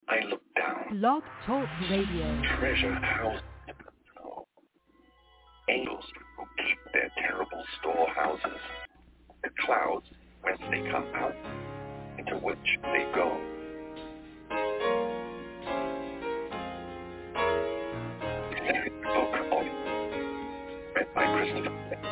I look down. Blog Talk Radio. Treasure house. Angels who keep their terrible storehouses. The clouds whence they come out, into which they go. Book on read by Christopher.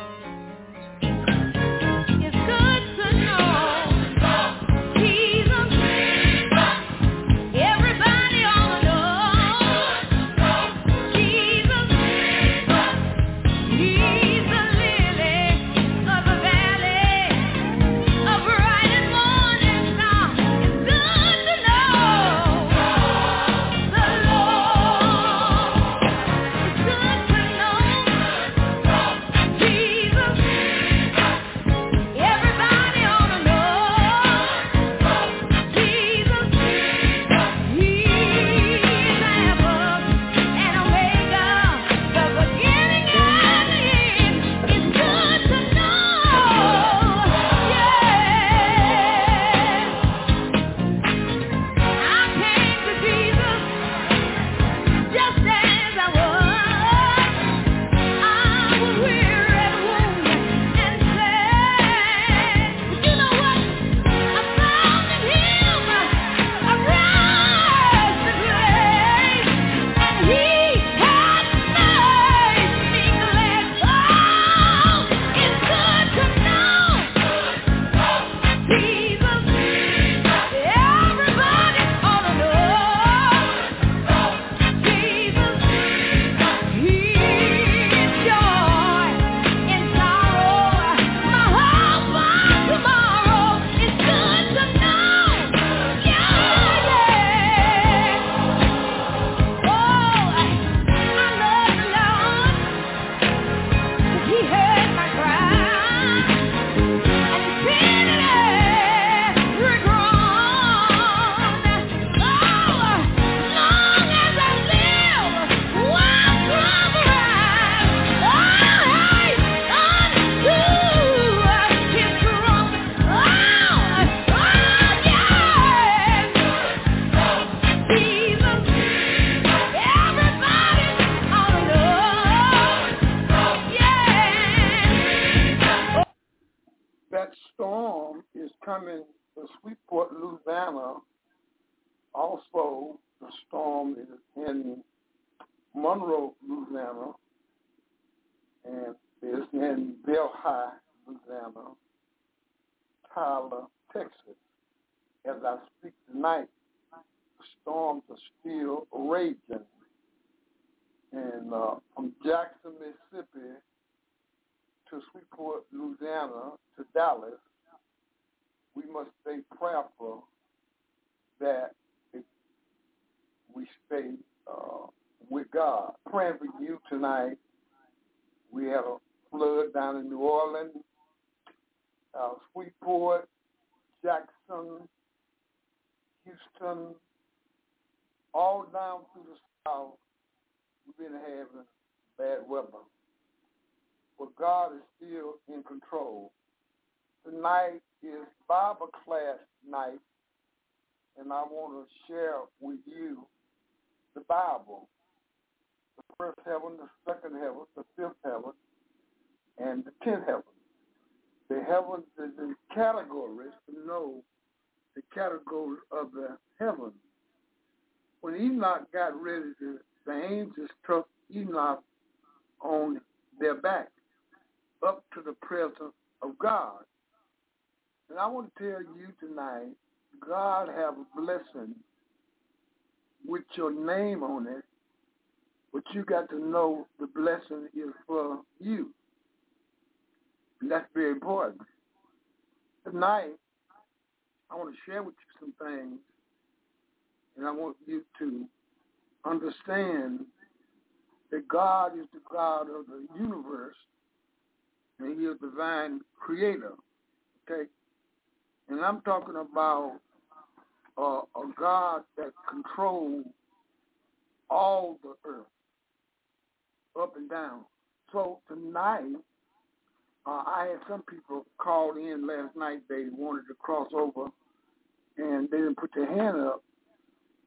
I had some people call in last night. They wanted to cross over, and they didn't put their hand up.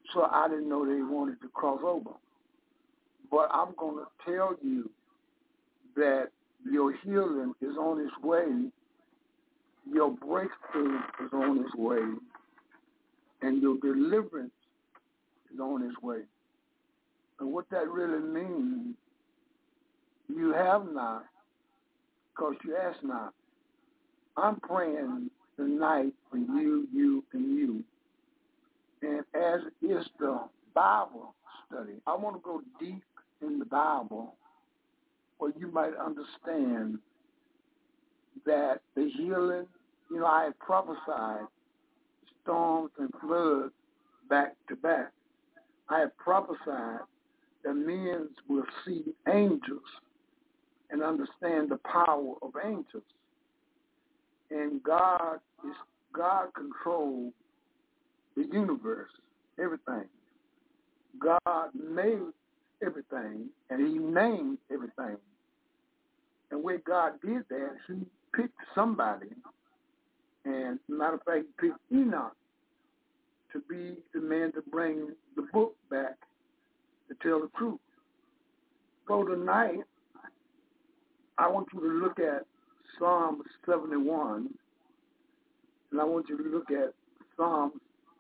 So I didn't know they wanted to cross over. But I'm going to tell you that your healing is on its way. Your breakthrough is on its way. And your deliverance is on its way. And what that really means, you have not because you ask not. I'm praying tonight for you, and you. And as is the Bible study, I want to go deep in the Bible where you might understand that the healing, I had prophesied storms and floods back to back. I had prophesied that men will see angels and understand the power of angels. And God controls the universe, everything. God made everything, and he named everything. And when God did that, he picked somebody, and matter of fact, he picked Enoch to be the man to bring the book back to tell the truth. So tonight, I want you to look at Psalm 71, and I want you to look at Psalms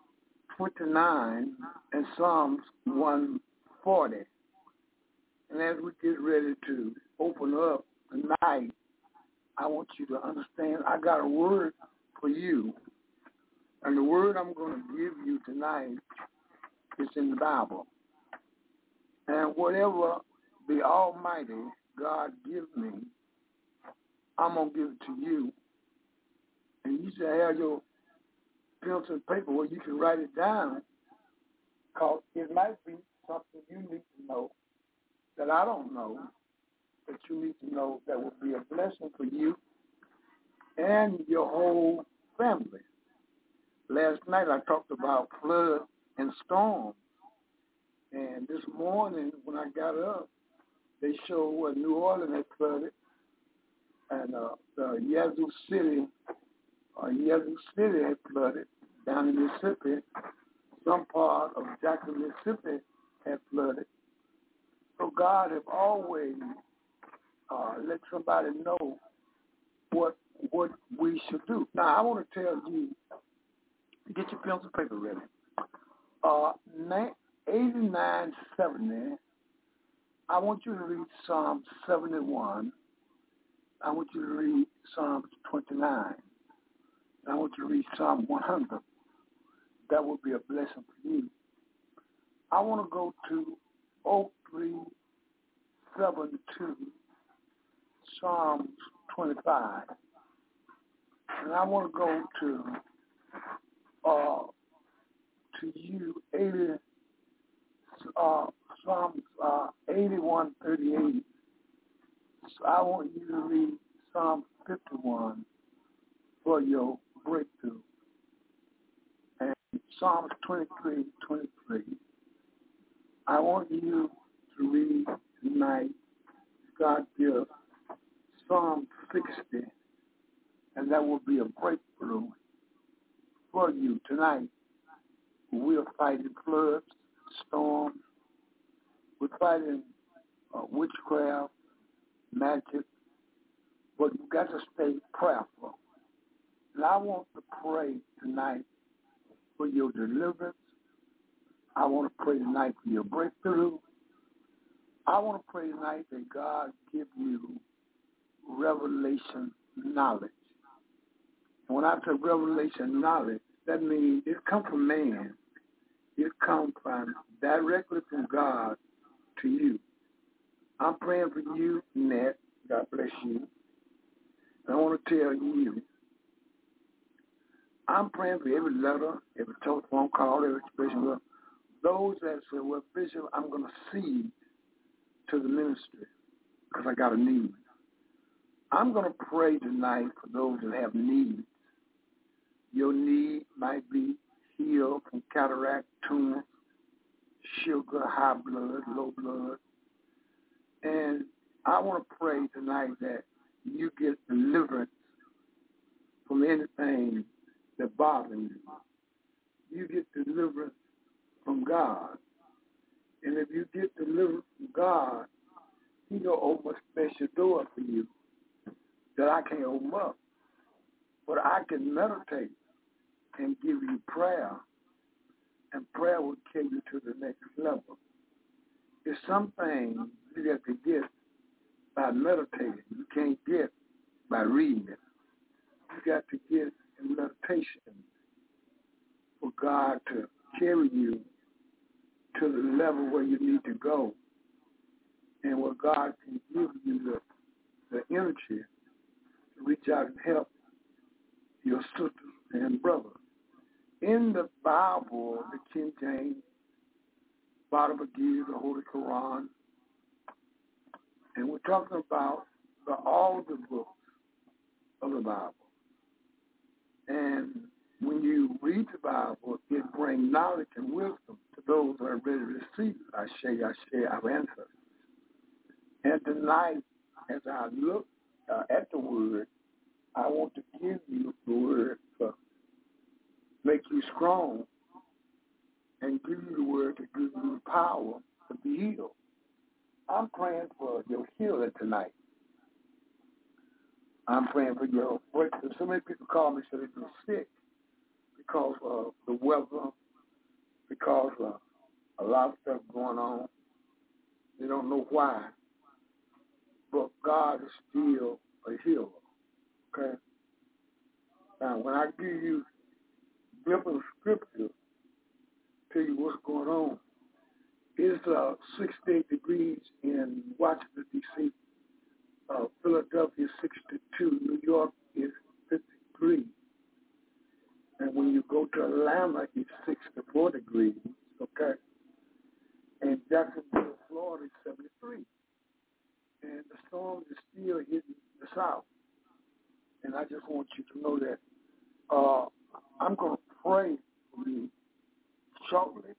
29 and Psalms 140. And as we get ready to open up tonight, I want you to understand I got a word for you. And the word I'm going to give you tonight is in the Bible. And whatever the Almighty God gives me, I'm going to give it to you. And you should have your pencil and paper where you can write it down, because it might be something you need to know that I don't know, that you need to know that will be a blessing for you and your whole family. Last night I talked about flood and storm. And this morning when I got up, they showed what New Orleans had flooded, and the Yazoo City had flooded down in Mississippi. Some part of Jackson, Mississippi had flooded. So God have always let somebody know what we should do. Now, I want to tell you, get your pencil and paper ready. 8970, I want you to read Psalm 71. I want you to read Psalm 29. I want you to read Psalm 100. That will be a blessing for you. I want to go to 0372, Psalms 25. And I want to go to you 80, Psalms 8138. So I want you to read Psalm 51 for your breakthrough. And Psalms 23:23. I want you to read tonight, God gives Psalm 60, and that will be a breakthrough for you tonight. We're fighting floods, storms. We're fighting witchcraft, magic, but you've got to stay prayerful. And I want to pray tonight for your deliverance. I want to pray tonight for your breakthrough. I want to pray tonight that God give you revelation knowledge. And when I say revelation knowledge, that means it comes from man. It comes from directly from God to you. I'm praying for you, Nat. God bless you. And I want to tell you, I'm praying for every letter, every telephone call, every expression. Those that say, well, Bishop, I'm going to cede to the ministry because I got a need. I'm going to pray tonight for those that have needs. Your need might be healed from cataract, tumor, sugar, high blood, low blood. And I want to pray tonight that you get deliverance from anything that bothers you. You get deliverance from God. And if you get delivered from God, He gonna open a special door for you that I can't open up. But I can meditate and give you prayer, and prayer will carry you to the next level. There's some things you have to get by meditating. You can't get by reading it. You got to get in meditation for God to carry you to the level where you need to go, and where God can give you the energy to reach out and help your sisters and brothers. In the Bible, the King James, Bhagavad Gita, the Holy Quran, and we're talking about all the books of the Bible. And when you read the Bible, it brings knowledge and wisdom to those who are ready to receive it. I share our ancestors. And tonight, as I look at the Word, I want to give you the Word to make you strong and give you the Word to give you the power to be healed. I'm praying for your healing tonight. I'm praying for your breakthrough. So many people call me and say they're sick because of the weather, because of a lot of stuff going on. They don't know why. But God is still a healer. Okay? Now, when I give you biblical scripture, tell you what's going on, it's 68 degrees in Washington, D.C., Philadelphia 62, New York is 53. And when you go to Atlanta, it's 64 degrees, okay? And Jacksonville, Florida is 73. And the storm is still hitting the South. And I just want you to know that I'm going to pray for you shortly.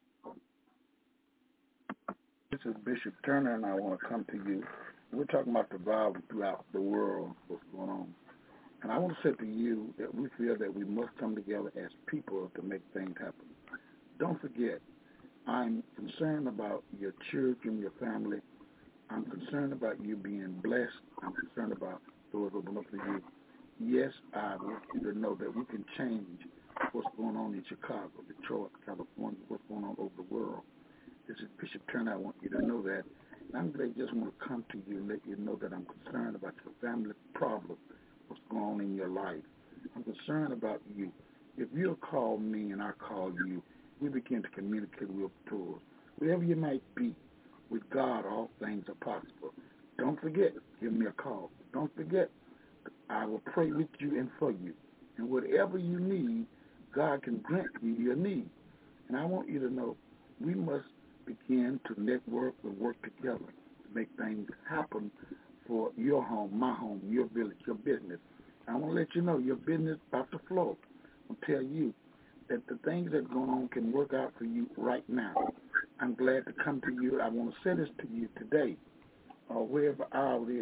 This is Bishop Turner, and I want to come to you. We're talking about the Bible throughout the world, what's going on. And I want to say to you that we feel that we must come together as people to make things happen. Don't forget, I'm concerned about your children, your family. I'm concerned about you being blessed. I'm concerned about doors open up for you. Yes, I want you to know that we can change what's going on in Chicago, Detroit, California, what's going on over the world. This is Bishop Turner. I want you to know that. And I'm glad I just want to come to you and let you know that I'm concerned about your family problem, what's going on in your life. I'm concerned about you. If you'll call me and I call you, we begin to communicate with tools. Wherever you might be, with God, all things are possible. Don't forget, give me a call. Don't forget, I will pray with you and for you. And whatever you need, God can grant you your need. And I want you to know we must begin to network and work together to make things happen for your home, my home, your village, your business. I want to let you know your business is about to flow. I'll tell you that the things that are going on can work out for you right now. I'm glad to come to you. I want to say this to you today, or wherever all is.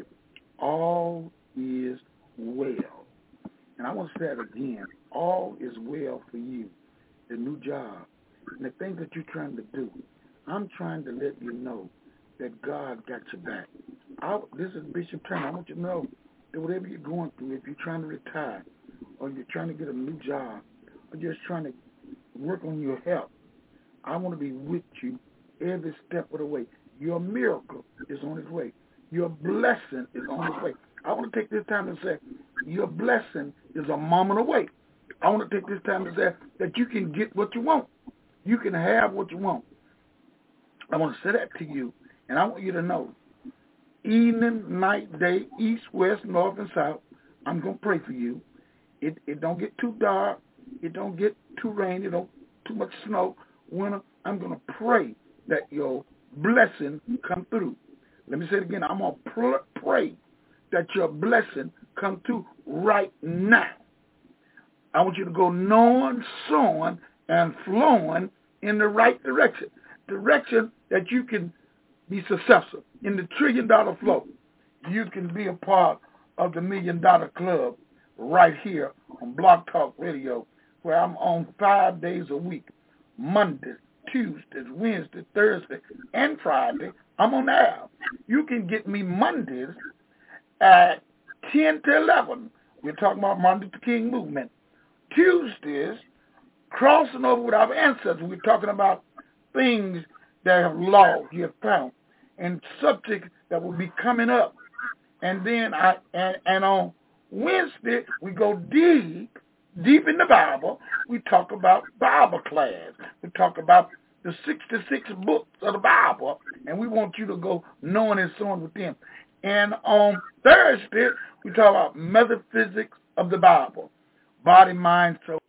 All is well. And I want to say it again. All is well for you. The new job and the things that you're trying to do. I'm trying to let you know that God got your back. This is Bishop Turner. I want you to know that whatever you're going through, if you're trying to retire or you're trying to get a new job or just trying to work on your health, I want to be with you every step of the way. Your miracle is on its way. Your blessing is on its way. I want to take this time to say your blessing is a moment away. I want to take this time to say that you can get what you want. You can have what you want. I want to say that to you, and I want you to know, evening, night, day, east, west, north, and south, I'm going to pray for you. It don't get too dark. It don't get too rainy. It don't too much snow. Winter, I'm going to pray that your blessing come through. Let me say it again. I'm going to pray that your blessing come through right now. I want you to go knowing, sowing, and flowing in the right direction. Direction that you can be successful. In the $1 trillion flow, you can be a part of the $1 Million Club right here on Blog Talk Radio, where I'm on 5 days a week, Monday Tuesdays, Wednesdays, Thursdays, and Friday. I'm on the air. You can get me Mondays at 10 to 11. We're talking about Martin Luther King movement. Tuesdays, crossing over with our ancestors. We're talking about things that have lost, you have found, and subjects that will be coming up. And then and on Wednesday, we go deep in the Bible. We talk about Bible class. We talk about the 66 books of the Bible, and we want you to go knowing and sowing with them. And on Thursday, we talk about metaphysics of the Bible, body, mind, soul.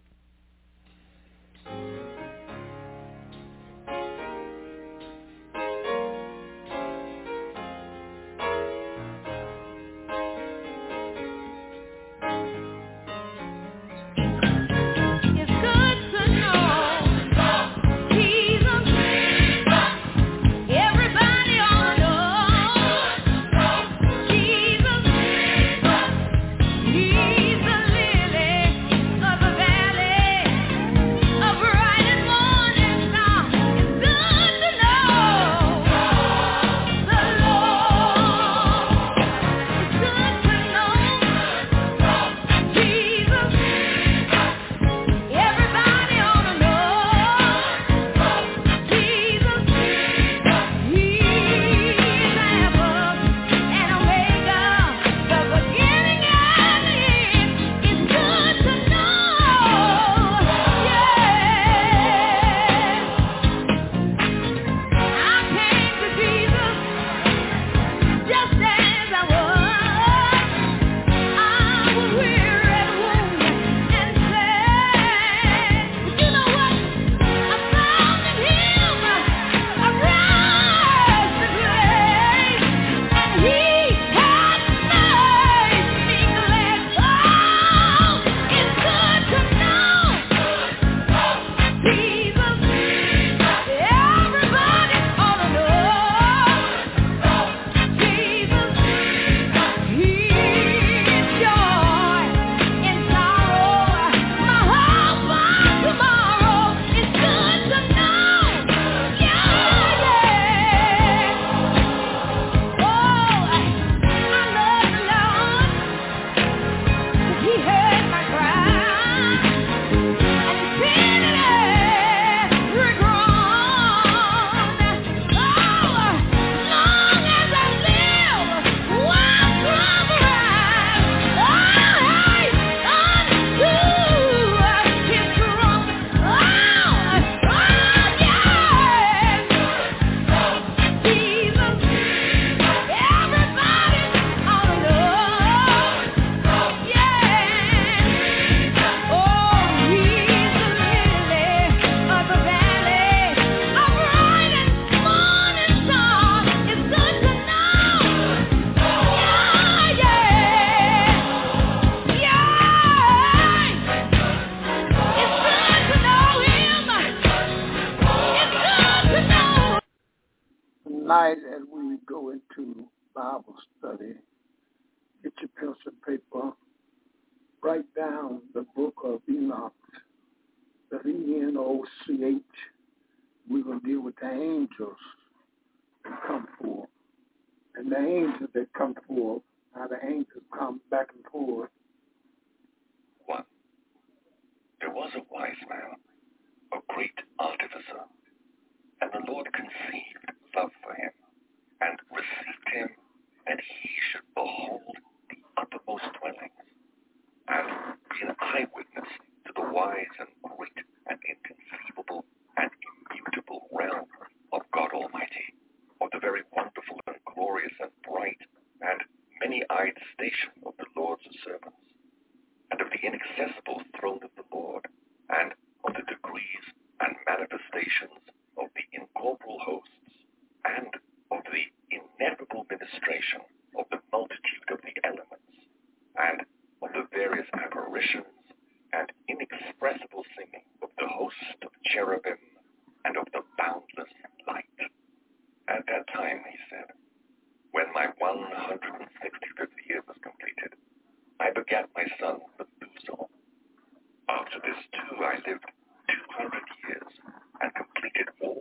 Tonight, as we go into Bible study, get your pencil and paper, write down the book of Enoch, the Enoch. We're going to deal with the angels that come forth. And the angels that come forth, how the angels come back and forth. 1. There was a wise man, a great artificer, and the Lord conceived love for him, and received him, that he should behold the uppermost dwellings, and be an eyewitness to the wise and great and inconceivable and immutable realm of God Almighty, of the very wonderful and glorious and bright and many-eyed station of the Lord's servants, and of the inaccessible throne of the Lord, and of the degrees and manifestations of the incorporeal hosts, and of the ineffable ministration of the multitude of the elements, and of the various apparitions and inexpressible singing of the host of cherubim, and of the boundless light. At that time, he said, when my 165th year was completed, I begat my son Methuselah. After this too I lived 200 years, and completed all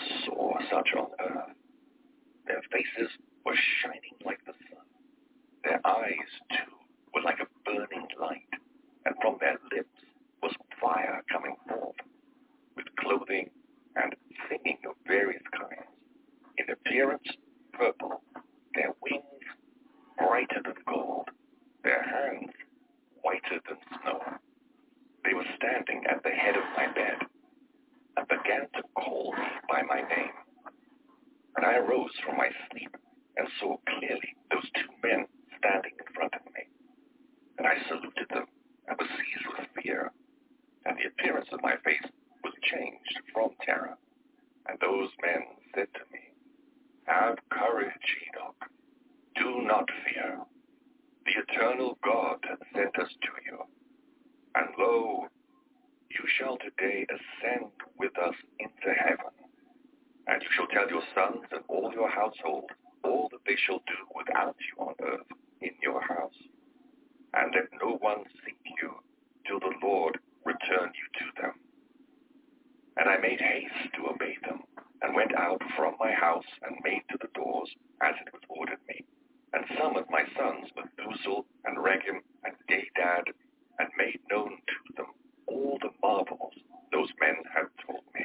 saw such on earth. Their faces were shining like the sun. Their eyes, too, were like a burning light, and from their lips was fire coming forth, with clothing and singing of various kinds. In appearance, purple, their wings brighter than gold, their hands whiter than snow. They were standing at the head of my bed, and began to call me by my name. And I arose from my sleep and saw clearly those two men standing in front of me. And I saluted them and was seized with fear, and the appearance of my face was changed from terror. And those men said to me, "Have courage, Enoch. Do not fear. The eternal God hath sent us to you. And lo, you shall today ascend with us into heaven. And you shall tell your sons and all your household all that they shall do without you on earth in your house. And let no one seek you till the Lord return you to them." And I made haste to obey them, and went out from my house and made to the doors as it was ordered me, and summoned my sons Methuselah and Regem and Gadad, and made known to them all the marvels those men had told me.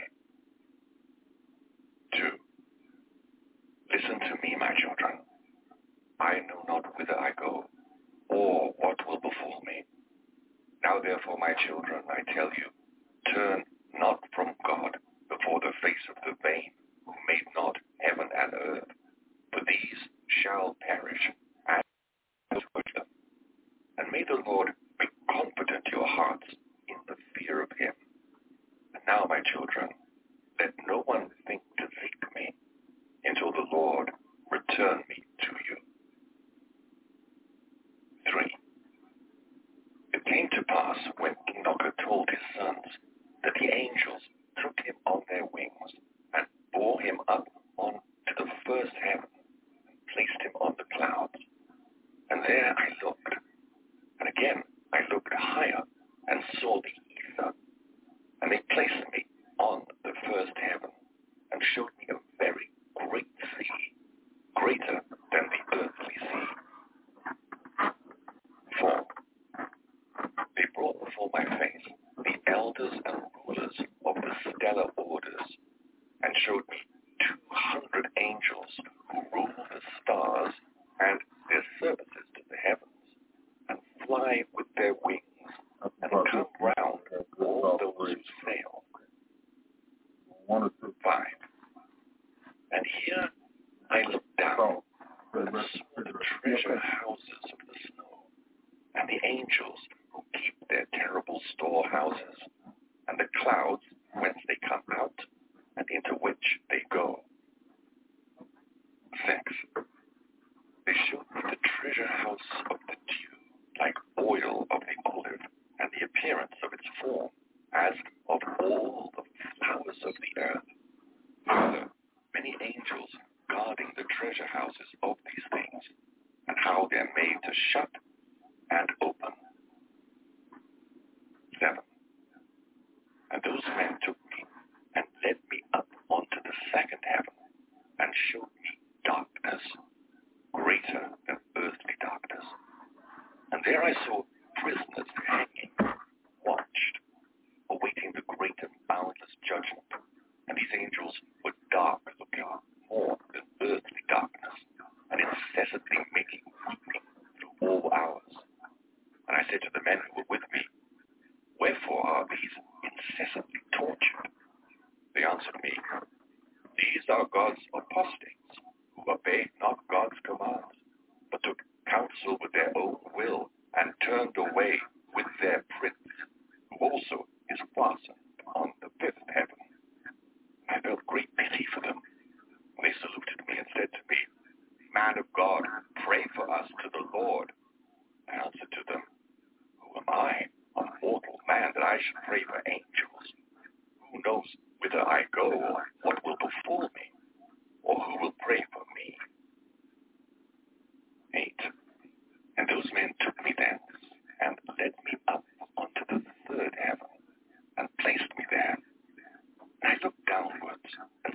2. Listen to me, my children. I know not whither I go, or what will befall me. Now therefore, my children, I tell you, turn not from God before the face of the vain, who made not heaven and earth, for these shall perish, and with them. And may the Lord make confident your hearts in the fear of him. And now, my children, let no one think to seek me until the Lord return me to you. 3. It came to pass when Enoch had told his sons that the angels took him on their wings and bore him up on to the first heaven and placed him on the clouds. And there I looked, and again I looked higher and saw the ether. And they placed me on the first heaven and showed me a very great sea, greater than the earthly sea. 4. They brought before my face the elders and rulers of the stellar orders, and showed me 200 angels who rule the stars and their services to the heavens, and fly with their wings, and come round all those who sail. 5. And here I looked down and saw the treasure houses of the snow, and the angels who keep their terrible storehouses, and the clouds whence they come out, and into which they go. 6. They showed me the treasure house of the dew, like oil of the olive, and the appearance of its form, as of all the flowers of the earth. Further, many angels guarding the treasure houses of these things, and how they're made to shut and open. 7. And those men took me and led me up onto the second heaven, and showed me darkness, greater than earthly darkness. And there I saw prisoners hanging, watched, awaiting the great and boundless judgment. And these angels were dark looking, more than earthly darkness, and incessantly making weeping through all hours. And I said to the men who were with me, "Wherefore are these incessantly tortured?" They answered me, "These are God's apostates, who obeyed not God's commands, but took counsel with their own will, and turned away with their prince, who also is fastened on the fifth heaven." I felt great pity for them. They saluted me and said to me, "Man of God, pray for us to the Lord." I answered to them, "Who am I, a mortal man, that I should pray for angels? Who knows whither I go, or what will befall me, or who will pray for me?" 8. And those men took me thence, and led me up onto the third heaven, and placed me there. And I looked downwards, and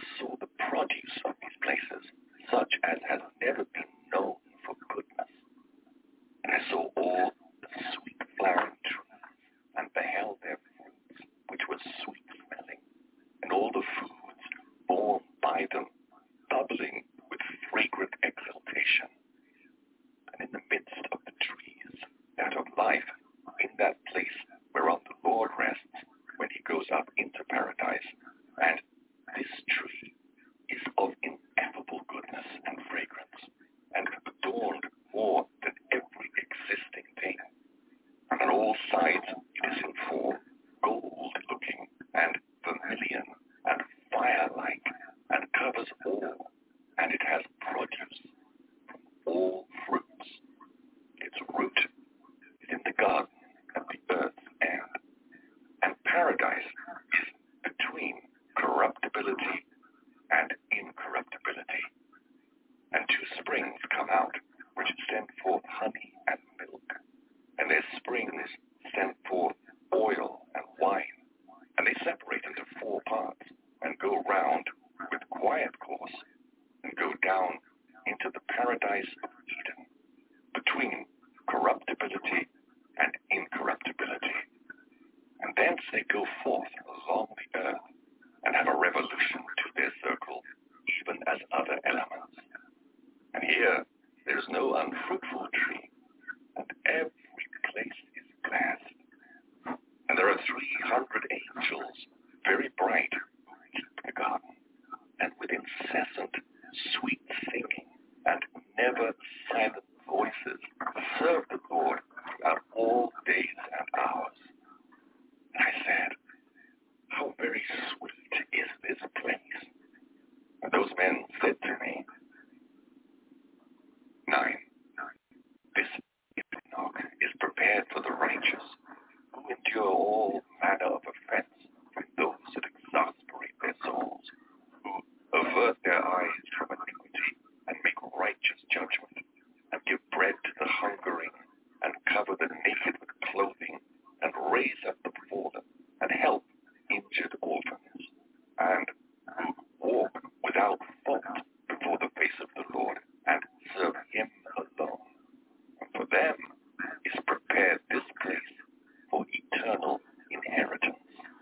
bubbling with fragrant exhalation. And in the midst of the trees that of life, in that place whereon the Lord rests when he goes up into paradise, and this tree is of ineffable goodness and fragrance, and adorned more than every existing thing. And on all sides it is in form, gold-looking and vermilion and fire-like, and covers all, and it has produce from all fruits. Its root is in the garden at the earth's end, and paradise is between corruptibility and incorruptibility. And two springs come out, which send forth honey and milk, and their springs send forth oil and wine, and they separate into 4 parts, and go round with quiet course, and go down into the paradise of Eden, between corruptibility and incorruptibility. And thence they go forth along the earth, and have a revolution to their circle, even as other elements. And here there is no unfruitful tree, and every place is blessed. And there are 300 angels, very bright, who keep the garden, and with incessant sweet singing and never silent voices serve the Lord throughout all days and hours. And I said, how very sweet is this place. And those men said to me, 9. This Enoch is prepared for the righteous, who endure all manner of offense from those that exasperate their souls, who avert their eyes from iniquity and make righteous judgment, and give bread to the hungering, and cover the naked with clothing, and raise up the fallen, and help injured orphans, and who walk without fault before the face of the Lord, and serve him alone. And for them is prepared this place for eternal inheritance.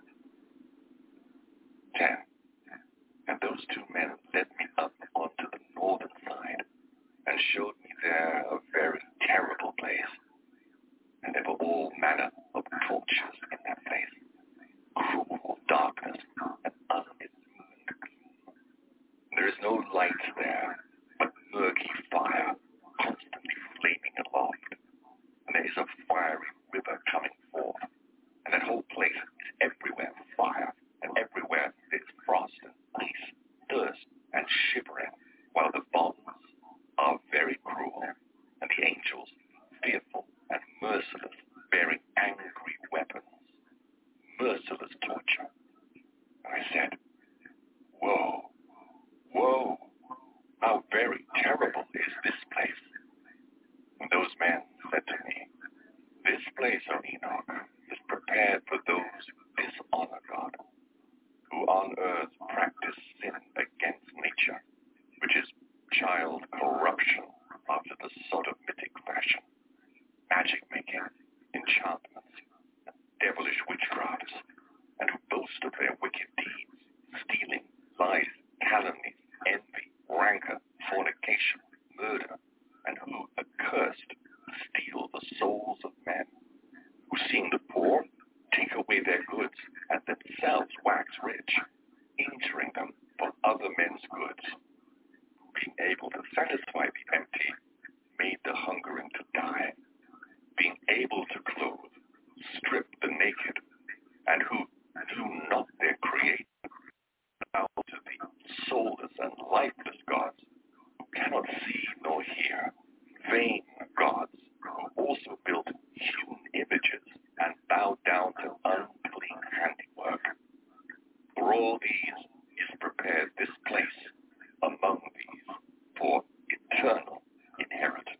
10. And those 2 men led me up onto the northern side, and showed me there a very terrible place. And there were all manner of tortures in that place, cruel darkness, and unillumined gloom. There is no light there, but murky fire, constantly flaming aloft. And there is a fiery river coming forth, and that whole place is everywhere fire, and everywhere there is frost and ice, thirst and shivering, while the bonds are very cruel, and the angels fearful and merciless, bearing angry weapons, merciless torture. And I said, woe, woe, how very terrible is this place. And those men said to me, this place, O Enoch, is prepared for those who dishonor God, who on earth practice sin against nature, which is child corruption after the sodomitic fashion, magic making, enchantments, and devilish witchcrafts, and who boast of their wicked deeds, stealing, lies, calumnies, envy, rancor, fornication, murder, and who, accursed, steal the souls of men, who, seeing the poor, take away their goods, and themselves wax rich, injuring them for other men's goods, who, being able to satisfy the empty, made the hungering to die, being able to clothe, strip the naked, and who knew not their Creator, bow to the soulless and lifeless gods, who cannot see nor hear, vain gods, who also built hewn images and bowed down to unclean handiwork. For all these is prepared this place among these for eternal inheritance.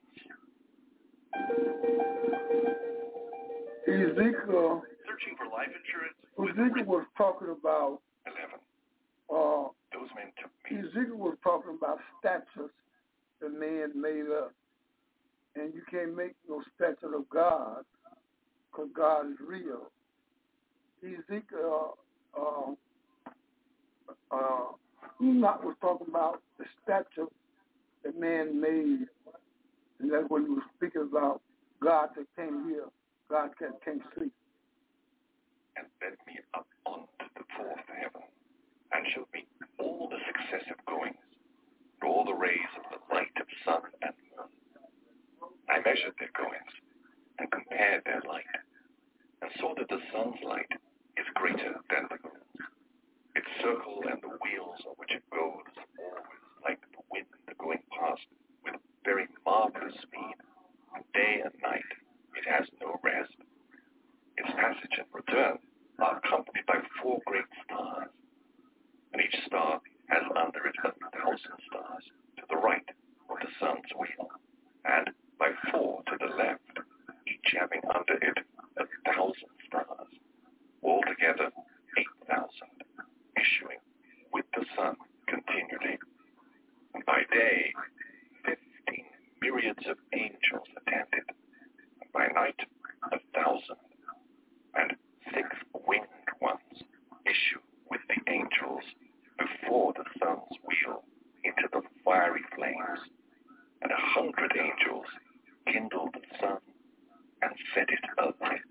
Ezekiel, Searching for life insurance. Ezekiel was talking about 11. Those men took me. Ezekiel was talking about statues the man made up. And you can't make no statue of God because God is real. Ezekiel Enoch was talking about the stature that man made, and that's what he was speaking about. God that came here, God that can't sleep. And led me up onto the fourth heaven, and showed me all the successive goings, and all the rays of the light of sun and moon. I measured their goings, and compared their light, and saw that the sun's light is greater than the moon's. Its circle and the wheels on which it goes always like the wind going past with very marvelous speed, and day and night it has no rest. Its passage and return are accompanied by 4 great stars, and each star has under it 1,000 stars to the right of the sun's wheel, and by 4 to the left, each having under it 1,000 stars, altogether 8,000, issuing with the sun continually. And by day, 15 myriads of angels attended, and by night 1,000, and 6 winged ones issue with the angels before the sun's wheel into the fiery flames, and 100 angels kindle the sun and set it alight.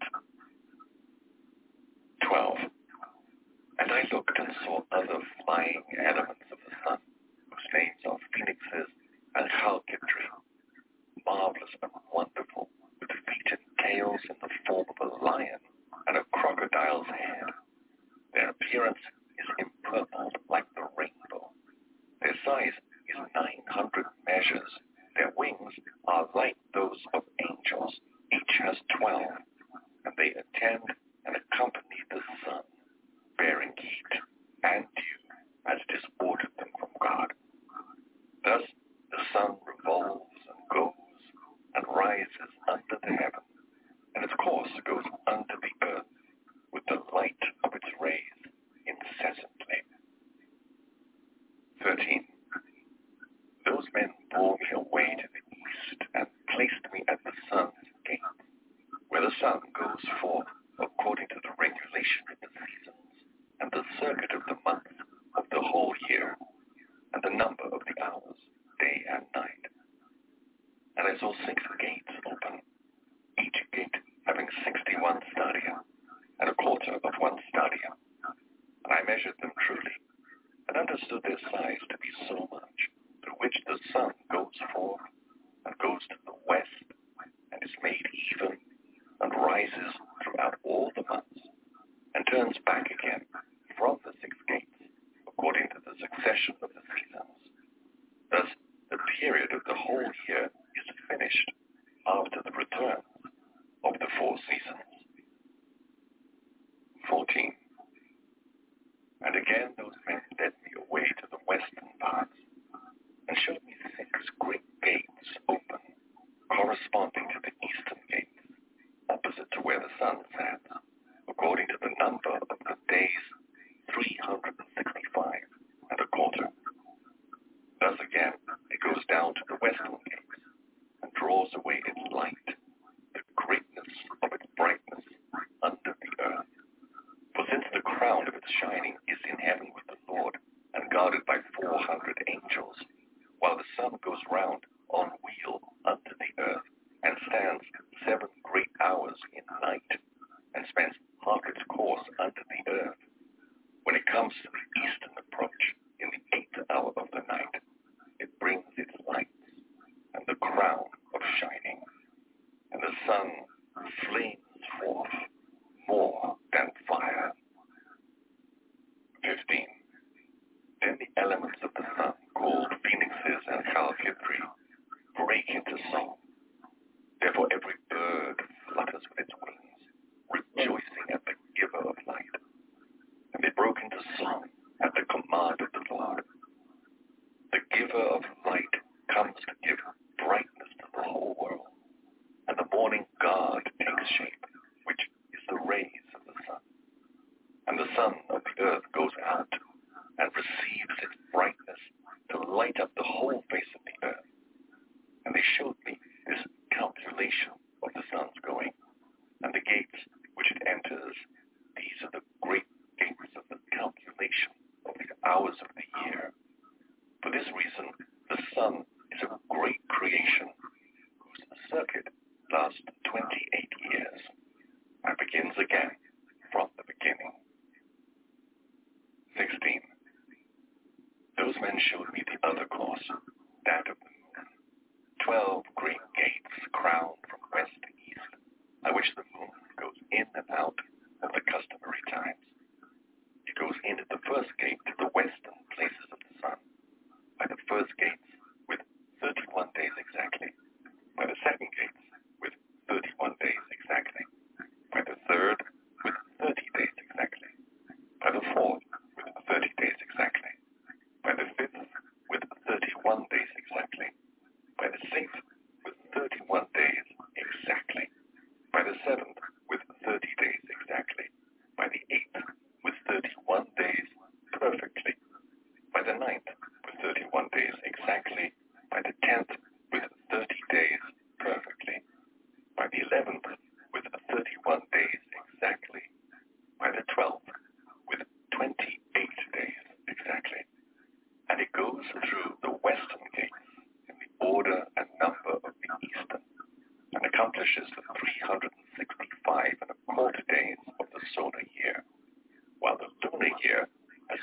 12. And I looked and saw other flying elements of the sun, whose names are phoenixes and chalcedony, marvelous and wonderful, with feet and tails in the form of a lion and a crocodile's head. Their appearance is empurpled like the rainbow. Their size is 900 measures. Their wings are like those of angels. Each has 12, and they attend and accompany the sun, bearing heat and dew as it is ordered them from God. Thus the sun revolves and goes and rises under the heaven, and its course goes under the earth with the light of its rays incessantly. 13. Those men bore me away to the east and placed me at the sun's gate, where the sun goes forth according to the regulation of the seasons, and the circuit of the months of the whole year, and the number of the hours, day and night. And I saw 6 gates open, each gate having 61 stadia, and a quarter of 1 stadia. And I measured them truly, and understood their size to be so much, through which the sun goes forth, and goes to the west, and is made even, and rises throughout all the months, and turns back again from the 6 gates, according to the succession of the seasons. Thus the period of the whole year is finished after the return of the 4 seasons. 14. And again those men led me away to the western parts, and showed me 6 great gates open, corresponding to the eastern gates, opposite to where the sun sat, according to the number of the days, 365 and a quarter. Thus again it goes down to the western gates, and draws away its light, the greatness of its brightness, under the earth. For since the crown of its shining is in heaven with the Lord, and guarded by 400 angels, while the sun goes round on wheel under the earth, and stands 7 great hours in night, and spends half its course under the earth. When it comes to the eastern approach, in the 8th hour of the night, it brings its lights, and the crown of shining, and the sun flames forth more than fire. 15. Then the elements of the sun, called phoenixes and chalcedony, break into song. Therefore every bird flutters with its wings, rejoicing at the giver of light. And they broke into song at the command of the Lord. The giver of light comes to give brightness to the whole world, and the morning God takes shape, which is the rays of the sun. And the sun of the earth goes out, and receives its brightness to light up the whole face of the earth. And they showed me this calculation of the sun's going, and the gates which it enters. These are the great gates of the calculation of the hours of the year, this reason, the sun is a great creation whose circuit lasts 28 years and begins again from the beginning. 16. Those men showed me the other course, that of the moon. 12 great gates crowned from west to east, by which the moon goes in and out at the customary times. It goes in at the first gate to the western places of the sun, by the first gates with 31 days exactly, by the second gates with 31 days exactly, by the third with 30 days exactly, by the fourth with 30 days exactly, by the fifth with 31 days exactly, by the sixth with 31 days exactly, by the seventh with 30 days exactly, by the eighth with 31 days perfectly, by the ninth with 31 days exactly, by the 10th with 30 days perfectly, by the 11th with 31 days exactly, by the 12th with 28 days exactly. And it goes through the western gates in the order and number of the eastern, and accomplishes the 365 and a quarter days of the solar year, while the lunar year has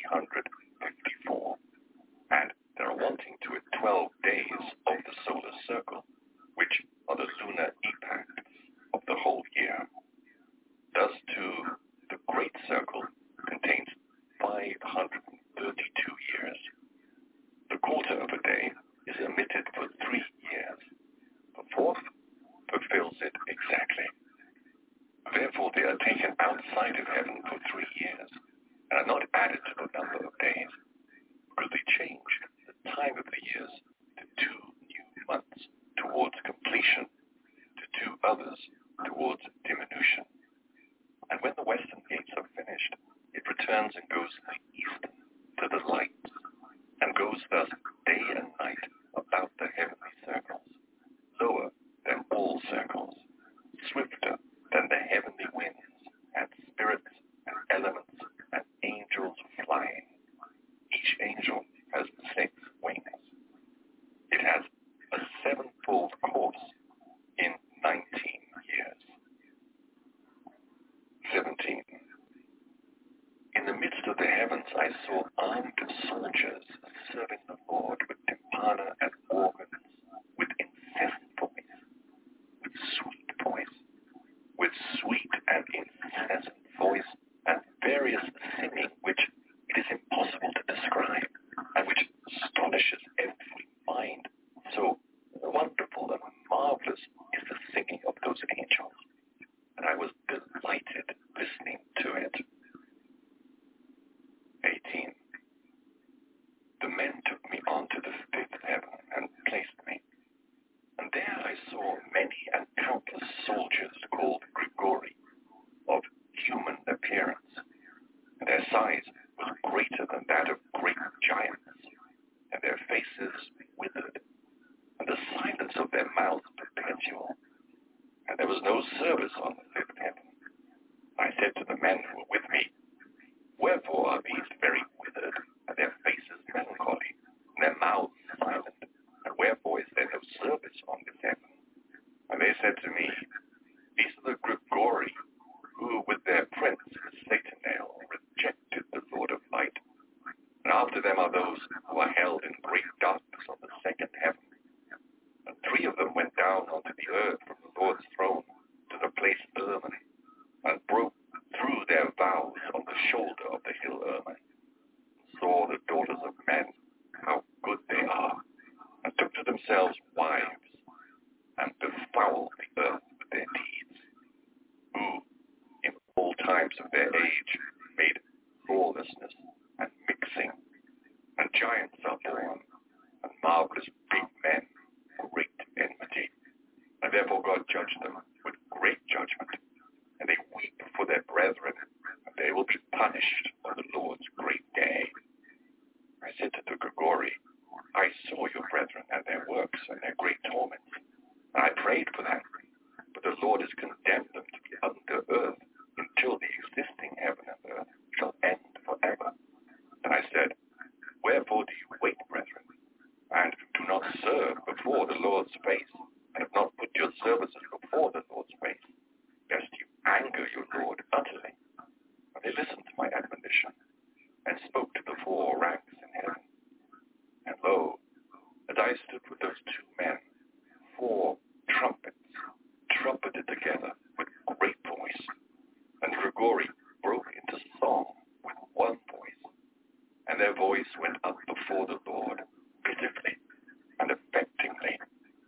354. And there are wanting to it 12 days of the solar circle, which are the lunar epochs of the whole year. Thus, too, the great circle contains 532 years. The quarter of a day is omitted for 3 years. The fourth fulfills it exactly. Therefore, they are taken outside of heaven for 3 years, and are not added to the number of days, because they change the time of the years to 2 new months towards completion, to 2 others towards diminution. And when the western gates are finished, it returns and goes to the eastern, to the light, and goes thus day and night about the heavenly circles, lower than all circles, swifter than the heavenly winds, and spirits and elements and angels flying. Each angel has 6 wings. It has a 7-fold course in 19 years. 17. In the midst of the heavens I saw armed soldiers serving the Lord with tympana and organs, with incessant voice, with sweet and incessant voice, and various singing which it is impossible to describe, and which astonishes every mind. So wonderful and marvelous is the singing of those angels, and I was delighted listening to it. 18. The men took me on to the 5th heaven and placed me, and there I saw many and countless soldiers called Grigori, of human appearance, and their size was greater than that of great giants, and their faces withered, and the silence of their mouths perpetual, and there was no service on the 5th heaven. I said to the men who were with me, wherefore are these very withered, and their faces melancholy, and their mouths silent, and wherefore is there no service on this heaven? And they said to me, these are the Grigori, who with their prince Satanael rejected the Lord of light. And after them are those who are held in great darkness on the 2nd heaven. And 3 of them went down onto the earth from the Lord's throne to the place Hermon, and broke through their vows on the shoulder of the hill Hermon, saw the daughters of men, how good they are, and took to themselves wives, and befouled the earth with their deeds, who, in all times of their age, made lawlessness and mixing, and giants are born, and marvelous big men, great enmity, and therefore God judged them with great judgment, and they weep for their brethren, and they will be punished on the Lord's great day. I said to the Grigori, I saw your brethren and their works and their great torments, and I prayed for them, but the Lord has condemned them to be under earth until the existing heaven and earth shall end forever. And I said, wherefore do you wait, brethren? serve before the Lord's face, and have not put your services before the Lord's face, lest you anger your Lord utterly. And they listened to my admonition, and spoke to the four ranks in heaven. And lo, as I stood with those two men, four trumpets trumpeted together with great voice, and Grigori broke into song with one voice, and their voice went up before the Lord pitifully and affectingly.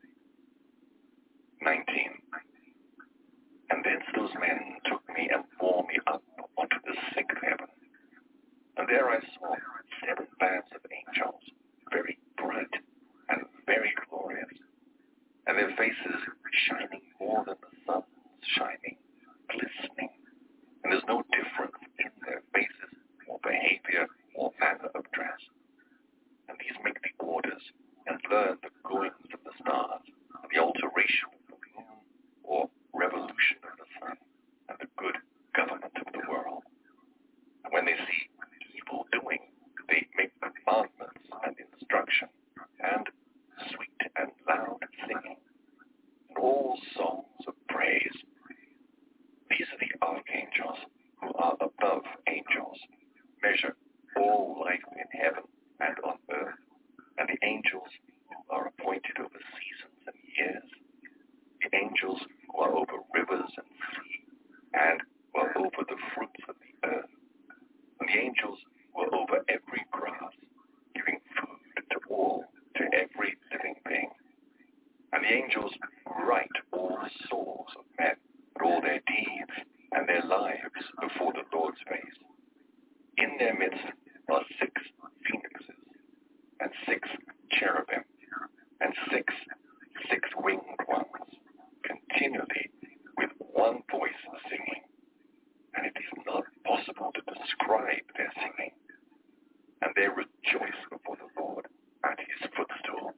19. And thence those men took me and bore me up unto the sixth heaven. And there I saw 7 bands of angels, very bright and very glorious, and their faces shining more than the sun's shining, glistening. And there's no difference in their faces, or behavior, or manner of dress. And these make the orders, and learn the goings of the stars, and the alteration of the moon, or revolution of the sun, and the good government of the world. And when they see evil doing, they make commandments and instruction, and sweet and loud singing, and all songs of praise. These are the archangels who are above angels, measure all life in heaven and on earth, and the angels who are appointed over seasons and years, the angels who are over rivers and sea, and who are over the fruits of the earth, and the angels who are over every grass, giving food to all, to every living thing, and the angels who write all the souls of men, and all their deeds and their lives before the Lord's face. In their midst are 6 phoenixes, and 6 cherubim, and 6 six-winged ones, continually with one voice singing, and it is not possible to describe their singing, and they rejoice before the Lord at his footstool.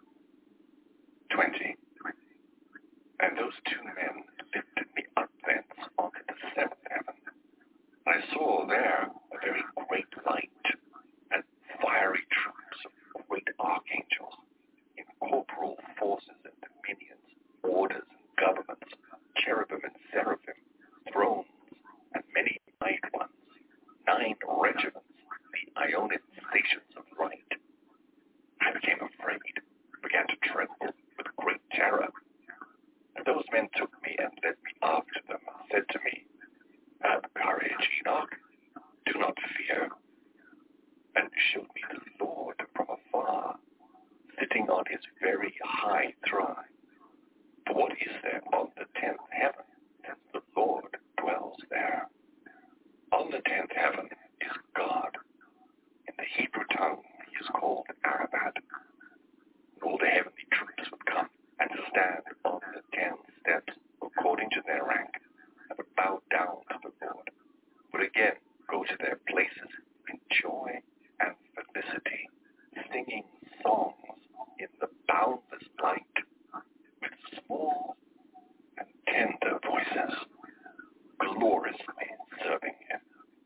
20. And those 2 men lifted me up thence onto the 7th heaven. And I saw there a very great light, and fiery troops of great archangels, in corporal forces and dominions, orders and governments, cherubim and seraphim, thrones, and many mighty ones, 9 regiments, the Ionic stations of light. I became afraid, began to tremble with great terror. And those men took me and led me after them, and said to me, Have courage, Enoch, do not fear. And showed me the Lord from afar, sitting on his very high throne. For what is there on the 10th heaven, since the Lord dwells there? On the 10th heaven is God. In the Hebrew tongue he is called Arabad. And all the heavenly troops would come and stand on the 10 steps according to their rank, and would bow down to the Lord, would again go to their places in joy and felicity, singing songs in the boundless light, with small and tender voices, gloriously serving him.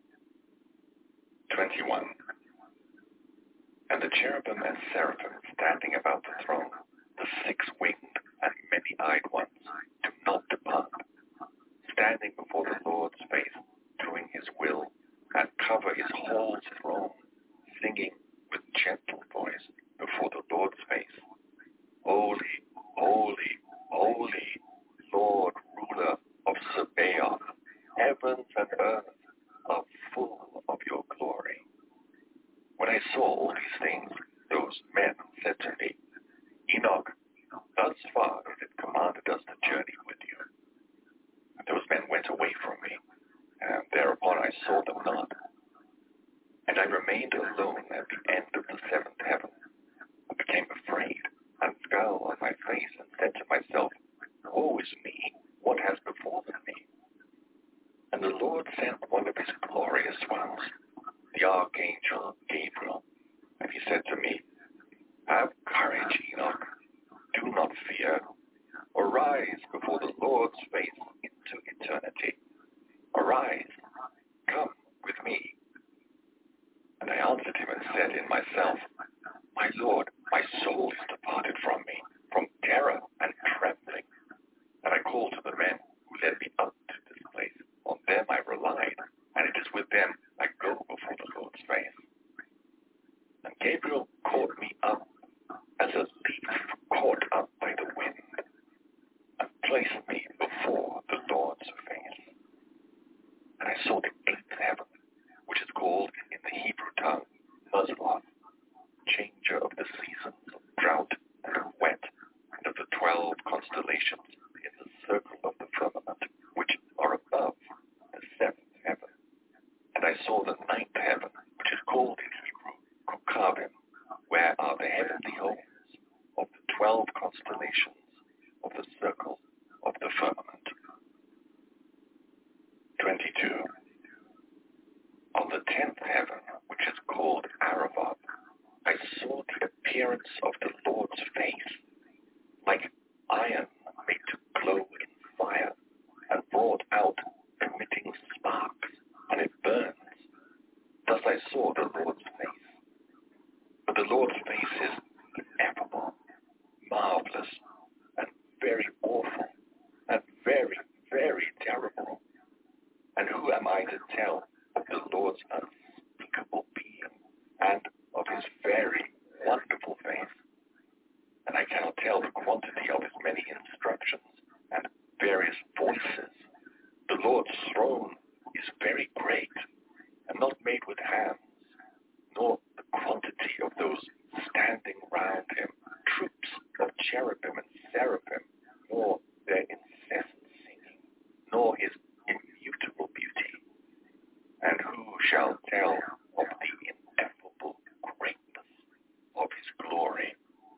21. And the cherubim and seraphim standing about the throne, the 6-winged and many-eyed ones, do not depart, standing before the Lord's face, doing his will, and cover his whole throne, singing with gentle voice before the Lord's face. Holy, holy, holy, Lord, ruler of Sabaoth, heavens and earth are full of your glory. When I saw all these things, those men said to me, Enoch, thus far it had commanded us to journey with you. And those men went away from me, and thereupon I saw them not. And I remained alone at the end of the 7th heaven. I became afraid, and fell on my face, and said to myself, Woe is me, what has befallen me? And the Lord sent one of his glorious ones, the archangel Gabriel, and he said to me, Have courage, the heavenly homes of the 12 constellations of the circle of the firmament. 22. On the 10th heaven, which is called Aravath, I saw the appearance of the Lord's face, like iron made to glow in fire, and brought out emitting sparks, and it burns. Thus I saw the Lord's face. But the Lord's face is ineffable, marvelous, and very awful, and very, very terrible. And who am I to tell of the Lord's unspeakable being, and of his very wonderful face? And I cannot tell the quantity of his many instructions and various voices. The Lord's throne is very great, and not made with hands, nor the quantity of those standing round him, troops of cherubim and seraphim, nor their incessant singing, nor his immutable beauty. And who shall tell of the ineffable greatness of his glory?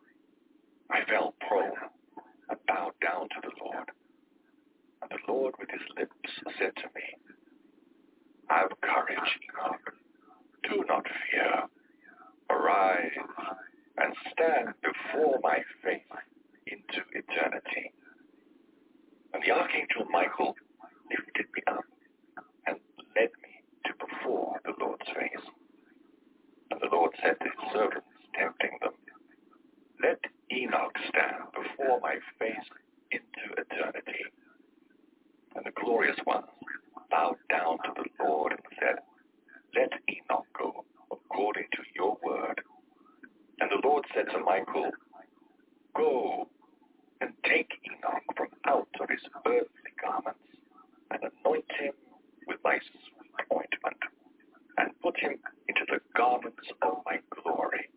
I fell prone and bowed down to the Lord. And the Lord with his lips said to me, Have courage, Enoch. Do not fear. Arise and stand before my face into eternity. And the archangel Michael lifted me up and led me to before the Lord's face. And the Lord said to his servants, tempting them, Let Enoch stand before my face into eternity. And the glorious ones bowed down to the Lord and said, Let Enoch go according to your word. And the Lord said to Michael, Go and take Enoch from out of his earthly garments, and anoint him with my sweet ointment, and put him into the garments of my glory.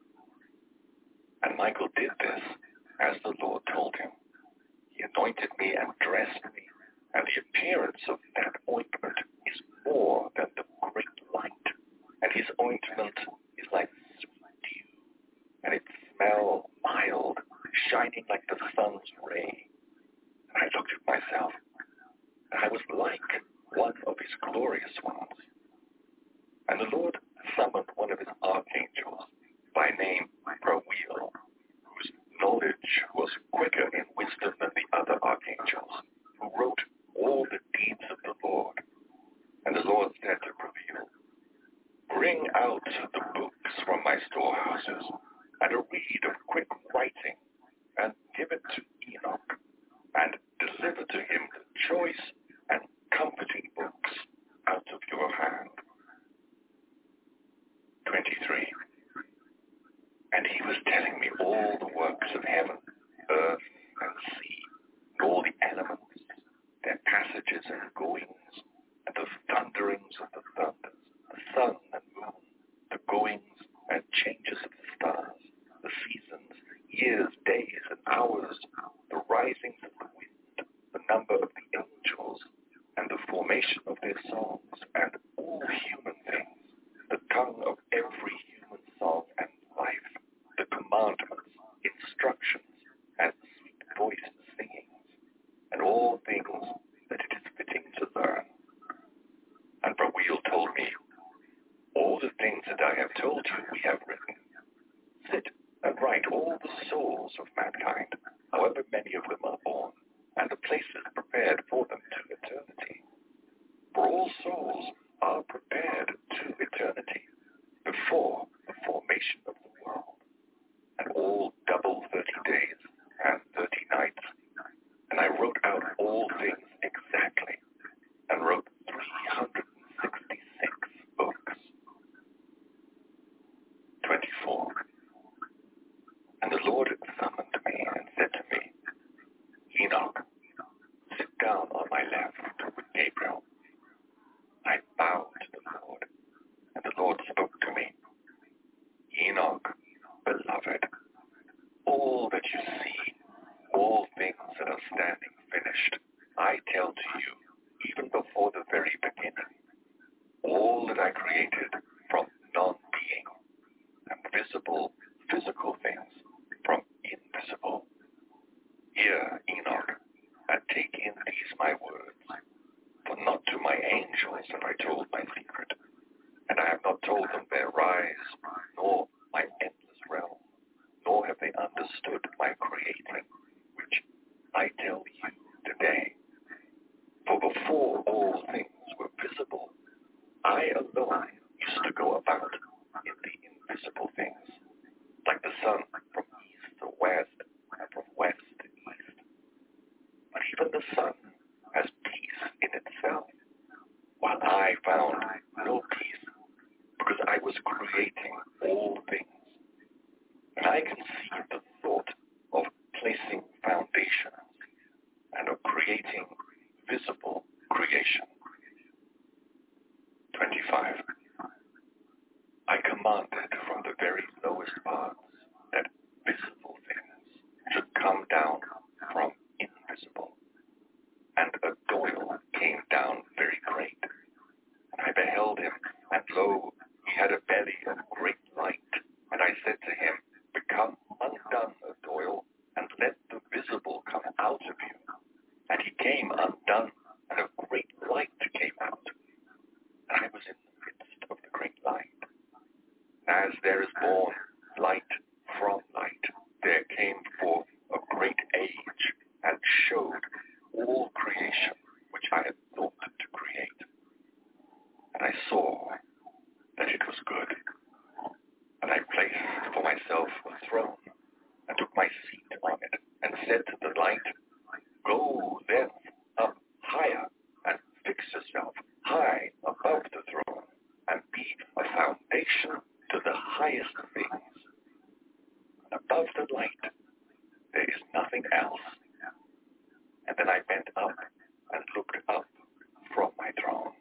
And Michael did this as the Lord told him. He anointed me and dressed me, and the appearance of that ointment is more than the great light, and his ointment is like sweet dew, and its smell mild, shining like the sun's ray. And I looked at myself, and I was like one of his glorious ones. And the Lord summoned one of his archangels, by name Rawiel, whose knowledge was quicker in wisdom than the other archangels, who wrote all the deeds of the Lord. And the Lord said to Rawiel, Bring out the books from my storehouses, and a reed of quick writing, and give it to Enoch, and deliver to him the choice and comforting books out of your hand. 23. And he was telling me all the works of heaven, earth, and sea, and all the elements, their passages and goings, and the thunderings of the thunders, the sun and moon, the goings and changes of the stars, the seasons, years, days, and hours, the risings of the wind, the number of the angels, and the formation of their songs, and all human things, the tongue of every human song and life, the commandments, instructions, and sweet voiced singings, and all things that it is fitting to learn. And Rawiel told me, All the things that I have told you we have written. Sit and write all the souls of mankind, however many of them are born, and the places prepared for them to eternity. For all souls are prepared to eternity before the formation of the world, and all double 30 days and 30 nights. And I wrote out all things exactly, and wrote 366 books. 24. And the Lord summoned me and said to me, Enoch, sit down on my left with Gabriel. I bowed to the Lord, and the Lord spoke to me, Enoch, beloved, all that you see, all things that are standing finished, I tell to you, even before the very beginning, all that I created from non-being, and visible, physical things, they understood my creating, which I tell you today. For before all things were visible, I alone used to go about in the invisible things, like the sun from east to west and from west to east. But even the sun has peace in itself, while I found no peace, because I was creating all things. And I conceived the thought of placing foundations and of creating visible creation. 25. I commanded from the very lowest parts that visible things should come down from invisible. And a Doyle came down very great. And I beheld him, and lo, he had a belly of great light. And I said to him, Become undone, a Doyle, and let the visible come out of you. And he came undone, and a great light came out. And I was in the midst of the great light. As there is born light from light, there came forth a great age, and showed all creation which I had thought to create. And I saw that it was good. And I placed for myself a throne, and took my seat on it, and said to the light, Go then up higher, and fix yourself high above the throne, and be a foundation to the highest things. And above the light there is nothing else. And then I bent up and looked up from my throne.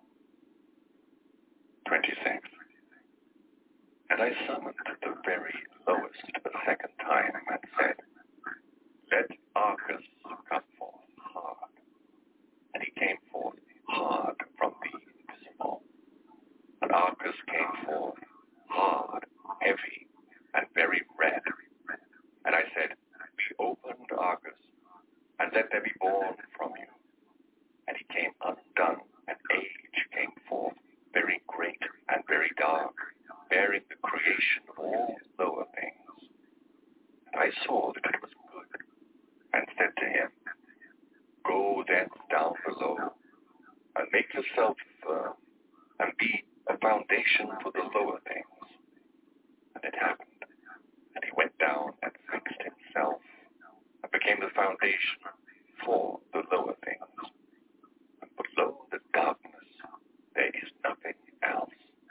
26. And I summoned the very lowest a second time, and said, Let Arcus come forth hard. And he came forth hard from the invisible. And Arcus came forth hard, heavy, and very red. And I said, Be opened, Arcus, and let there be born from you. And he came undone, and age came forth, very great and very dark, bearing the creation of all lower things. And I saw that it was good, and said to him, Go thence down below, and make yourself firm, and be a foundation for the lower things. And it happened, and he went down and fixed himself, and became the foundation for the lower things. And below the darkness there is nothing else.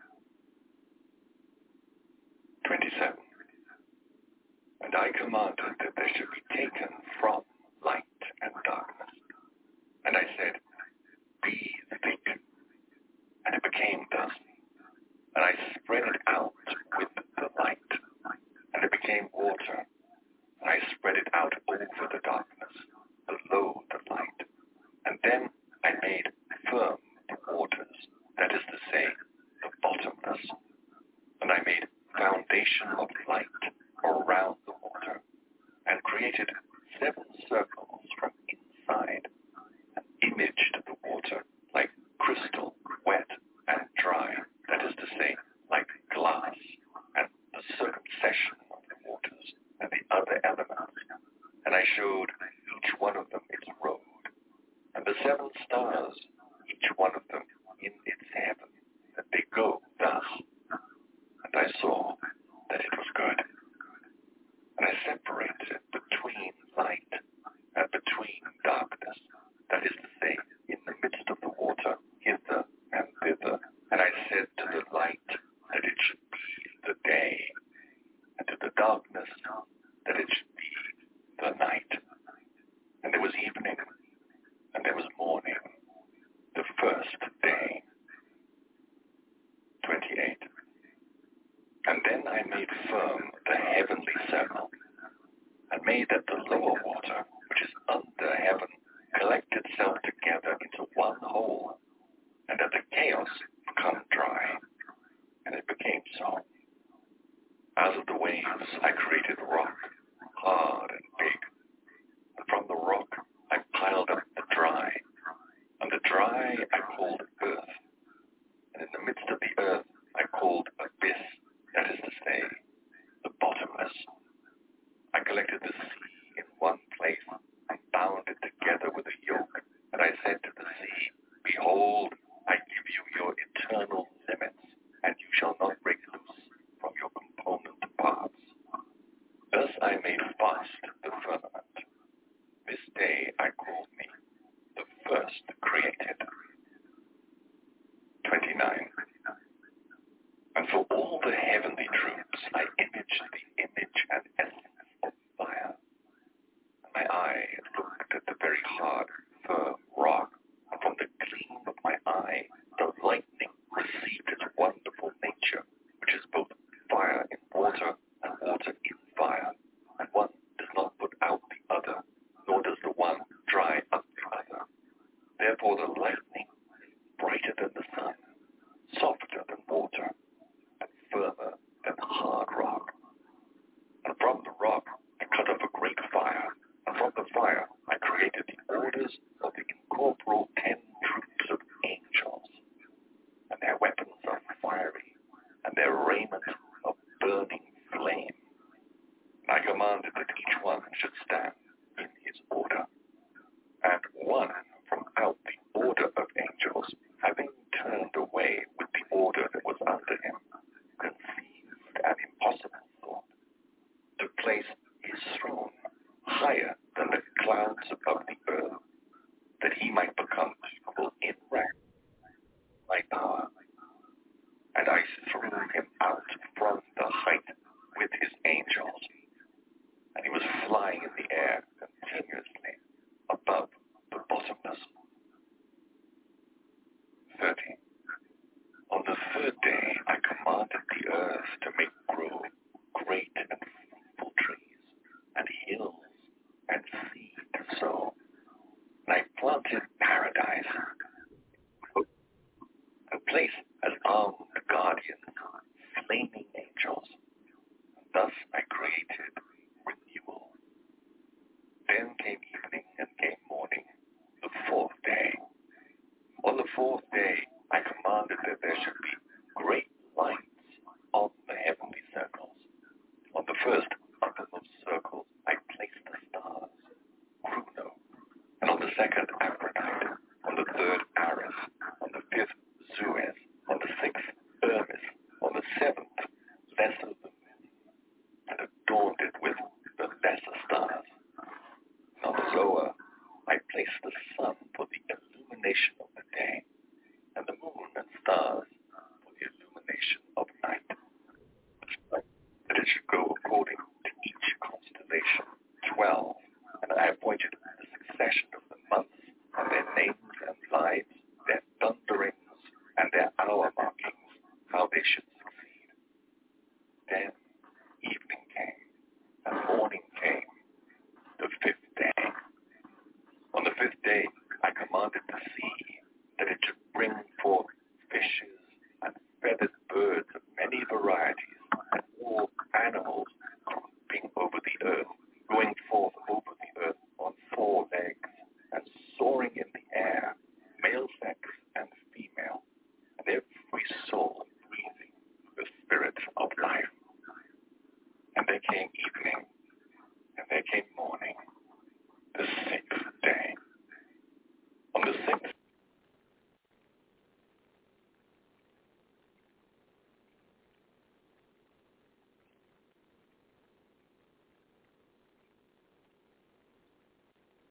27. And I commanded that there should be taken from light and darkness. And I said, Be thick. And it became thus. And I spread it out with the light. And it became water. And I spread it out over the darkness, below the light. And then I made firm the waters, that is to say, the bottomless. And I made foundation of light around the water, and created 7 circles from inside, and imaged the water like crystal, wet and dry, that is to say, like glass, and the circumcision of the waters, and the other elements. And I showed each one of them its road, and the 7 stars, each one of them in its heaven, that they go thus. And I saw that it was good. And I separated between light and between darkness, that is to say, in the midst of the water, hither and thither. And I said to the light that it should be the day, and to the darkness that it should be the night. And there was evening, and there was morning, the first day. 28. And then I made firm the heavenly circle, and made that the lower water, which is under heaven, collect itself together into one whole, and that the chaos become dry. And it became so. Out of the waves I created rock, hard and big, and from the rock I piled up the dry, and the dry I called earth, and in the midst of the earth I called abyss, that is to say, the bottomless. collected the sea in one place and bound it together with a yoke. And I said to the sea, Behold, I give you your eternal limits, and you shall not break loose from your component parts. Thus I made fast the firmament. This day I called me the first created. 29. And for all the heavenly troops I imaged the image and essence of fire. And my eye looked at the very hard, firm rock, and from the gleam of my eye the lightning received its wonderful nature, which is both fire in water and water in fire, and one does not put out the other, nor does the one dry up the other. Therefore the lightning is brighter than the sun, softer than water, and firmer than hard rock. And from the rock I cut off a great fire, and from the fire I created the orders of the incorporeal 10 troops of angels, and their weapons are fiery, and their raiment of burning flame. And I commanded that each one should stand in his order. And one from out the order of angels, having turned away with the order that was under him, conceived an impossible thought, to place his throne higher than the clouds above the earth, that he might become equal in rank my power. And I threw him out from the height with his angels, and he was flying in the air continuously above the bottomless. 30. On the third day I commanded the earth to make grow great and fruitful trees, and hills, and seed to sow. And I planted paradise, and placed as armed guardians flaming angels. And thus I created renewal. Then came evening and came morning, the fourth day. On the fourth day I commanded that there should be great lights on the heavenly circles. On the first uppermost circle I placed the stars, Chrono, and on the second Aphrodite, on the third Aris, on the fifth Suez, on the sixth Hermes, on the seventh Lesser the moon, and adorned it with the lesser stars. And on the lower I placed the sun for the illumination of the day, and the moon and stars for the illumination of night, that it should go according to each constellation 12, and I appointed the succession of the months, and their names and lives, their thunderings, and their hour markings, how they should succeed. Then evening came, and morning came, the fifth day. On the fifth day I commanded the sea that it should bring forth fishes and feathered birds of many varieties,